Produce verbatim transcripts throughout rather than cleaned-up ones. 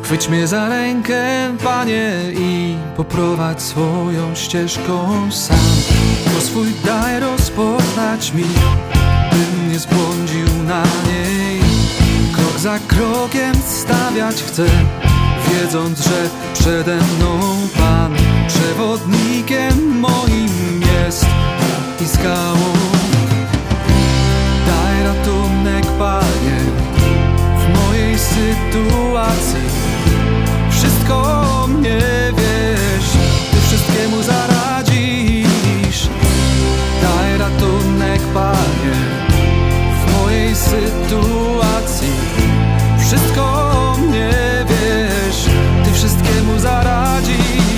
Chwyć mnie za rękę, Panie, i poprowadź swoją ścieżką sam. Swój daj rozpoznać mi, bym nie zbłądził na niej. Krok za krokiem stawiać chcę, wiedząc, że przede mną Pan przewodnikiem moim jest i skałą. Daj ratunek, Panie, w mojej sytuacji. Wszystko mnie wiesz, Ty wszystkiemu zaradzisz. Daj ratunek, Panie, w mojej sytuacji. Wszystko mnie wiesz, Ty wszystkiemu zaradzisz.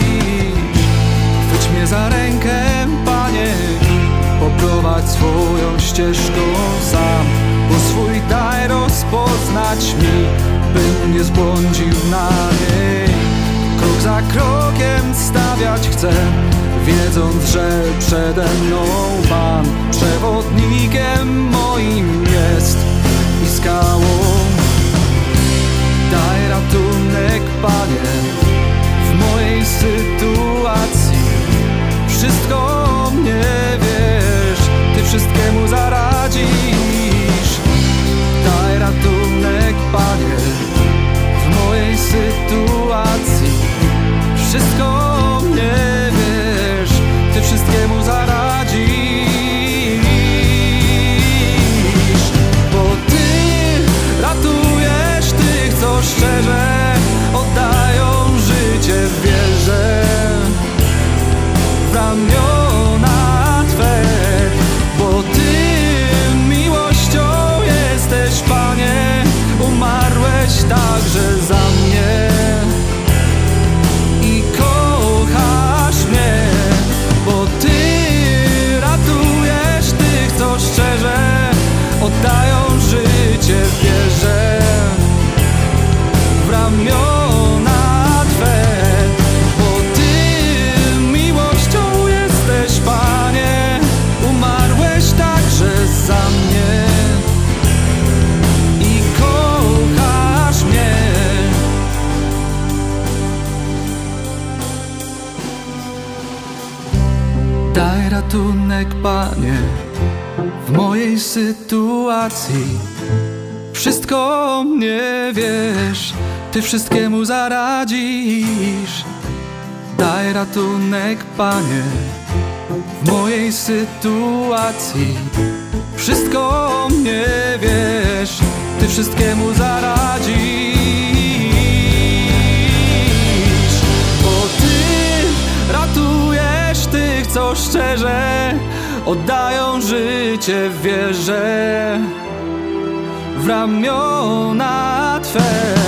Chwyć mnie za rękę, Panie, poprowadź swoją ścieżką sam. Bo swój daj rozpoznać mi, bym nie zbłądził na niej. Krok za krokiem stawiać chcę, wiedząc, że przede mną Pan przewodnikiem moim jest i skałą. Daj ratunek, Panie, w mojej sytuacji. Wszystko mnie wiesz, Ty wszystkiemu zaradzisz. Daj ratunek, Panie, w mojej sytuacji. Wszystko mnie wiesz, Ty wszystkiemu zaradzisz. Bo Ty ratujesz tych, co szczerze oddają życie w wierze, w ramiona Twe. Bo Ty miłością jesteś, Panie, umarłeś także za mnie i kochasz mnie. Bo Ty ratujesz tych, co szczerze oddają życie w wierze, w ramiona Twe. Bo Ty miłością jesteś, Panie, umarłeś także za mnie i kochasz mnie. Daj ratunek, Panie, w mojej sytuacji. Wszystko mnie wiesz, Ty wszystkiemu zaradzisz. Daj ratunek, Panie, w mojej sytuacji. Wszystko mnie wiesz, Ty wszystkiemu zaradzisz. Bo Ty ratujesz tych, co szczerze oddają życie w wierze, w ramiona Twe.